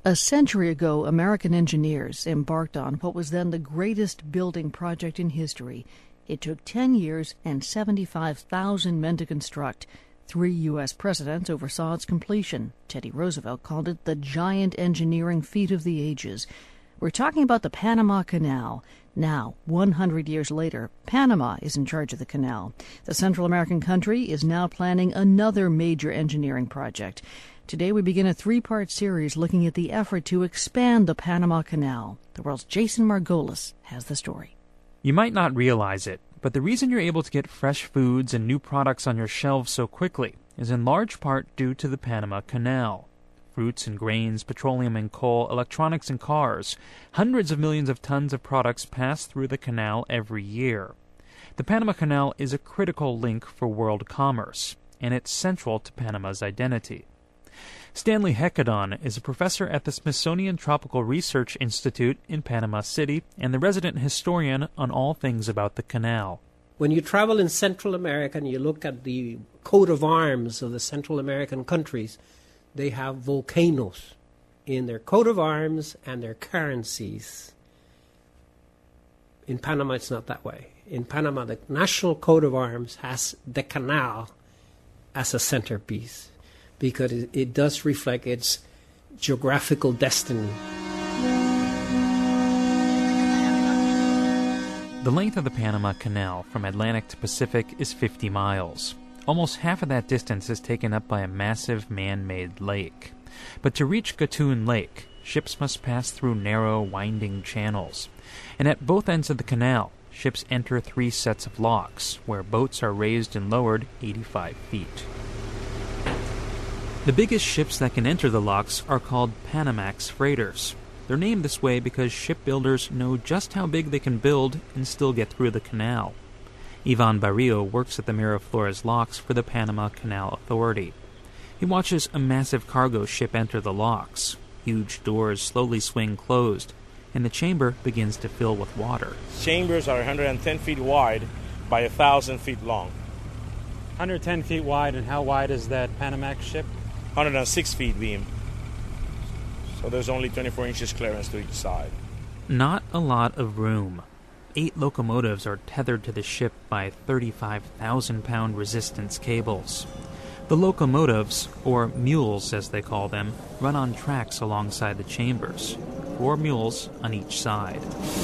A century ago, American engineers embarked on what was then the greatest building project in history. It took 10 years and 75,000 men to construct. 3 U.S. presidents oversaw its completion. Teddy Roosevelt called it the giant engineering feat of the ages. We're talking about the Panama Canal. Now, 100 years later, Panama is in charge of the canal. The Central American country is now planning another major engineering project. Today we begin a 3-part series looking at the effort to expand the Panama Canal. The world's Jason Margolis has the story. You might not realize it, but the reason you're able to get fresh foods and new products on your shelves so quickly is in large part due to the Panama Canal. Fruits and grains, petroleum and coal, electronics and cars. Hundreds of millions of tons of products pass through the canal every year. The Panama Canal is a critical link for world commerce, and it's central to Panama's identity. Stanley Hecadon is a professor at the Smithsonian Tropical Research Institute in Panama City and the resident historian on all things about the canal. When you travel in Central America and you look at the coat of arms of the Central American countries, they have volcanoes in their coat of arms and their currencies. In Panama, it's not that way. In Panama, the national coat of arms has the canal as a centerpiece, because it does reflect its geographical destiny. The length of the Panama Canal from Atlantic to Pacific is 50 miles. Almost half of that distance is taken up by a massive man-made lake. But to reach Gatun Lake, ships must pass through narrow, winding channels. And at both ends of the canal, ships enter 3 sets of locks, where boats are raised and lowered 85 feet. The biggest ships that can enter the locks are called Panamax freighters. They're named this way because shipbuilders know just how big they can build and still get through the canal. Ivan Barrio works at the Miraflores locks for the Panama Canal Authority. He watches a massive cargo ship enter the locks. Huge doors slowly swing closed, and the chamber begins to fill with water. Chambers are 110 feet wide by 1,000 feet long. 110 feet wide, and how wide is that Panamax ship? 106 feet beam. So there's only 24 inches clearance to each side. Not a lot of room. 8 locomotives are tethered to the ship by 35,000-pound resistance cables. The locomotives, or mules as they call them, run on tracks alongside the chambers, 4 mules on each side.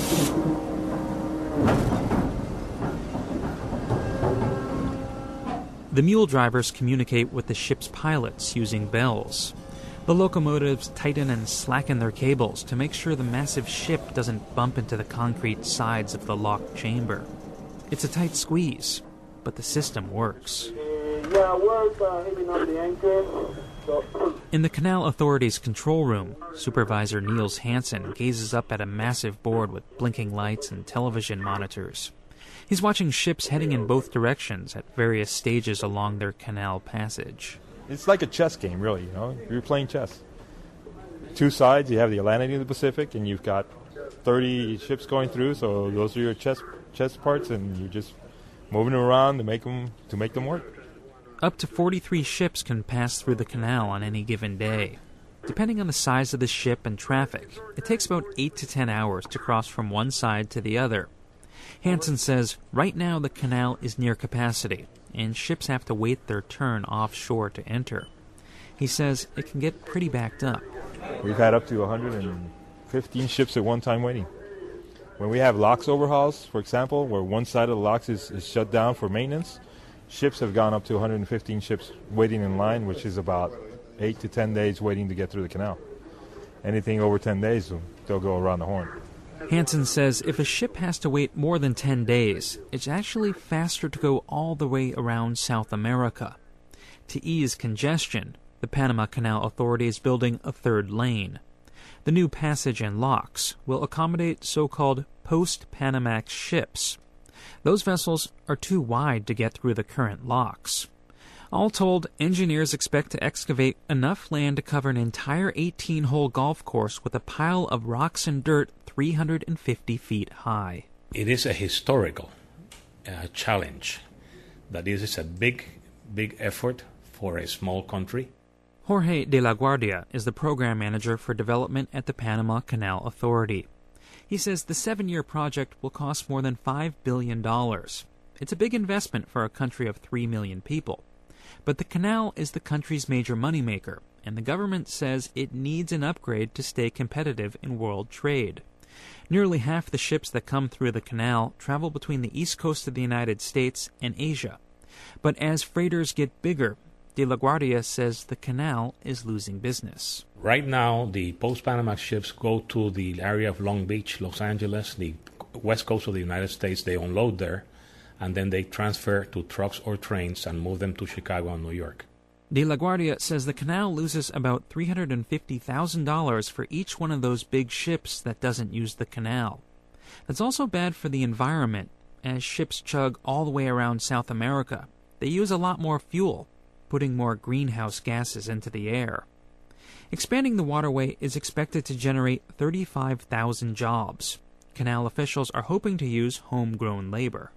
The mule drivers communicate with the ship's pilots using bells. The locomotives tighten and slacken their cables to make sure the massive ship doesn't bump into the concrete sides of the locked chamber. It's a tight squeeze, but the system works. In the Canal Authority's control room, Supervisor Niels Hansen gazes up at a massive board with blinking lights and television monitors. He's watching ships heading in both directions at various stages along their canal passage. It's like a chess game, really, you know. You're playing chess. 2 sides, you have the Atlantic and the Pacific, and you've got 30 ships going through, so those are your chess parts, and you're just moving them around to make them work. Up to 43 ships can pass through the canal on any given day. Depending on the size of the ship and traffic, it takes about 8 to 10 hours to cross from one side to the other. Hansen says right now the canal is near capacity, and ships have to wait their turn offshore to enter. He says it can get pretty backed up. We've had up to 115 ships at one time waiting. When we have locks overhauls, for example, where one side of the locks is shut down for maintenance, ships have gone up to 115 ships waiting in line, which is about 8 to 10 days waiting to get through the canal. Anything over 10 days, they'll go around the horn. Hansen says if a ship has to wait more than 10 days, it's actually faster to go all the way around South America. To ease congestion, the Panama Canal Authority is building a 3rd lane. The new passage and locks will accommodate so-called post-Panamax ships. Those vessels are too wide to get through the current locks. All told, engineers expect to excavate enough land to cover an entire 18-hole golf course with a pile of rocks and dirt 350 feet high. It is a historical challenge. That is a big effort for a small country. Jorge de la Guardia is the program manager for development at the Panama Canal Authority. He says the 7-year project will cost more than $5 billion. It's a big investment for a country of 3 million people. But the canal is the country's major moneymaker, and the government says it needs an upgrade to stay competitive in world trade. Nearly half the ships that come through the canal travel between the east coast of the United States and Asia. But as freighters get bigger, De La Guardia says the canal is losing business. Right now, the post-Panama ships go to the area of Long Beach, Los Angeles, the west coast of the United States. They unload there, and then they transfer to trucks or trains and move them to Chicago and New York. De La Guardia says the canal loses about $350,000 for each one of those big ships that doesn't use the canal. That's also bad for the environment. As ships chug all the way around South America, they use a lot more fuel, putting more greenhouse gases into the air. Expanding the waterway is expected to generate 35,000 jobs. Canal officials are hoping to use homegrown labor.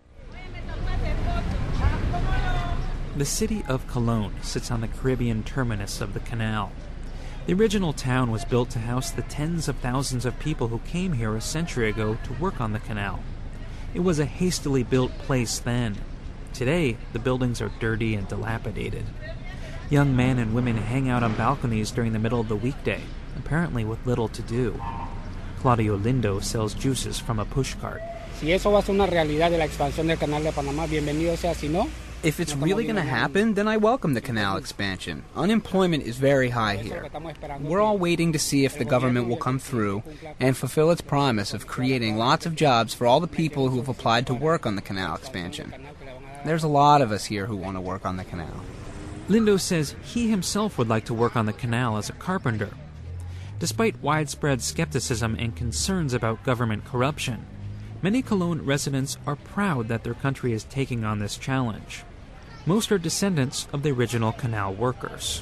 The city of Colón sits on the Caribbean terminus of the canal. The original town was built to house the tens of thousands of people who came here a century ago to work on the canal. It was a hastily built place then. Today, the buildings are dirty and dilapidated. Young men and women hang out on balconies during the middle of the weekday, apparently with little to do. Claudio Lindo sells juices from a pushcart. Si eso va a ser una realidad de la expansión del Canal de Panamá, bienvenido sea. Si no, if it's really going to happen, then I welcome the canal expansion. Unemployment is very high here. We're all waiting to see if the government will come through and fulfill its promise of creating lots of jobs for all the people who have applied to work on the canal expansion. There's a lot of us here who want to work on the canal. Lindo says he himself would like to work on the canal as a carpenter. Despite widespread skepticism and concerns about government corruption, many Colón residents are proud that their country is taking on this challenge. Most are descendants of the original canal workers.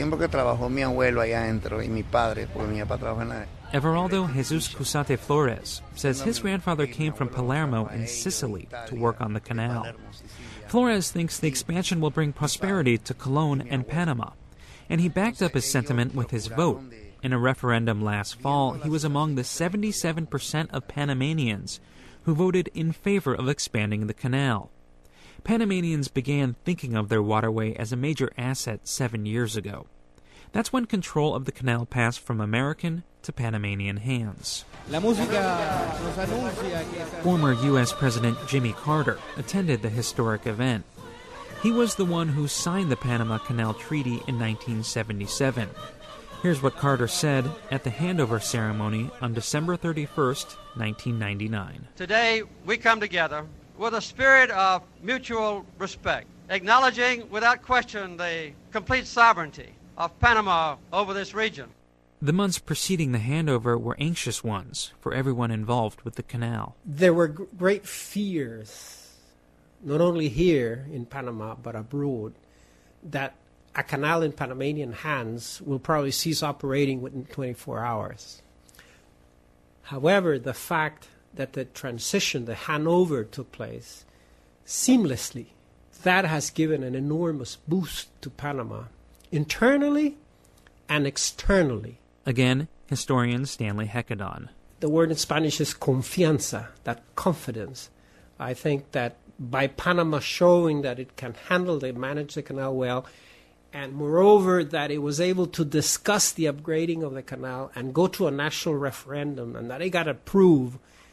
Everaldo Jesus Cusate Flores says his grandfather came from Palermo in Sicily to work on the canal. Flores thinks the expansion will bring prosperity to Colón and Panama, and he backed up his sentiment with his vote. In a referendum last fall, he was among the 77% of Panamanians who voted in favor of expanding the canal. Panamanians began thinking of their waterway as a major asset 7 years ago. That's when control of the canal passed from American to Panamanian hands. Former U.S. President Jimmy Carter attended the historic event. He was the one who signed the Panama Canal Treaty in 1977. Here's what Carter said at the handover ceremony on December 31st, 1999. Today, we come together with a spirit of mutual respect, acknowledging without question the complete sovereignty of Panama over this region. The months preceding the handover were anxious ones for everyone involved with the canal. There were great fears, not only here in Panama, but abroad, that a canal in Panamanian hands will probably cease operating within 24 hours. However, the fact that the transition, the handover took place seamlessly, that has given an enormous boost to Panama, internally and externally. Again, historian Stanley Hecadon. The word in Spanish is confianza, that confidence. I think that by Panama showing that it can manage the canal well, and moreover that it was able to discuss the upgrading of the canal and go to a national referendum and that it got approved,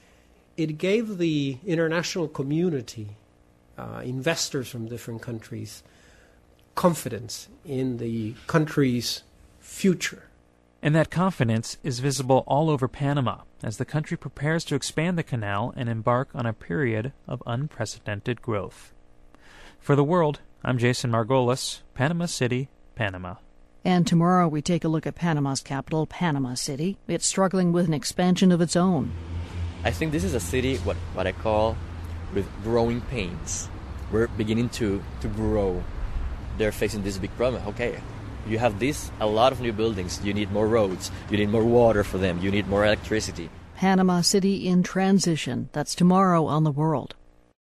it gave the international community, investors from different countries, confidence in the country's future. And that confidence is visible all over Panama as the country prepares to expand the canal and embark on a period of unprecedented growth. For The World, I'm Jason Margolis, Panama City, Panama. And tomorrow we take a look at Panama's capital, Panama City. It's struggling with an expansion of its own. I think this is a city, what I call, with growing pains. We're beginning to grow. They're facing this big problem. Okay, you have a lot of new buildings. You need more roads. You need more water for them. You need more electricity. Panama City in transition. That's tomorrow on The World.